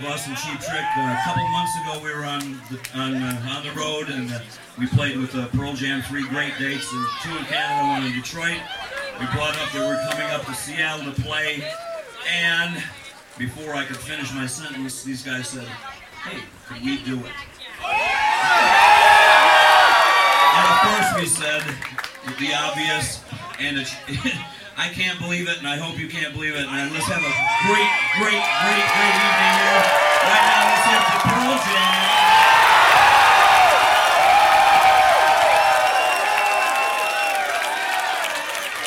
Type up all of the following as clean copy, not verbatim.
us and Cheap Trick. A couple months ago, we were on the road, and we played with Pearl Jam, 3 great dates, and 2 in Canada, 1 in Detroit. We brought up that we're coming up to Seattle to play, and before I could finish my sentence, these guys said, "Hey, could we do it?" And of course we said the obvious, and I can't believe it, and I hope you can't believe it, and let's have a great evening here. Right now, let's have the Pearl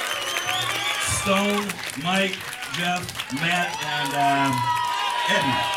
Jam. Stone, Mike, Jeff, Matt, and Eddie.